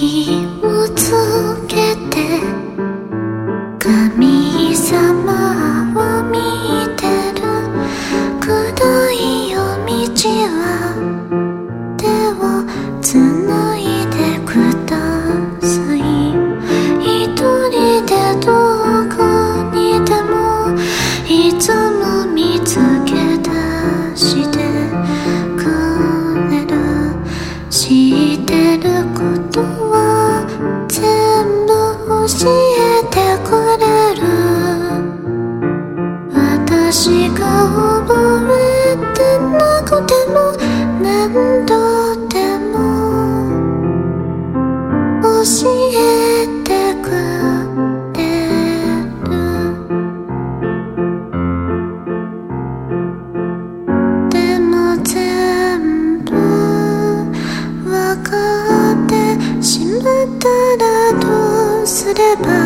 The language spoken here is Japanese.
気をつけて神様を見てる暗い夜道は手をつないでください。一人でどこにでもいつも見つけ出してくれる。知ってることは全部教えてくれる。私が覚えてなくても何度でも教えてくれる。でも全部わかってしまったらどうすれば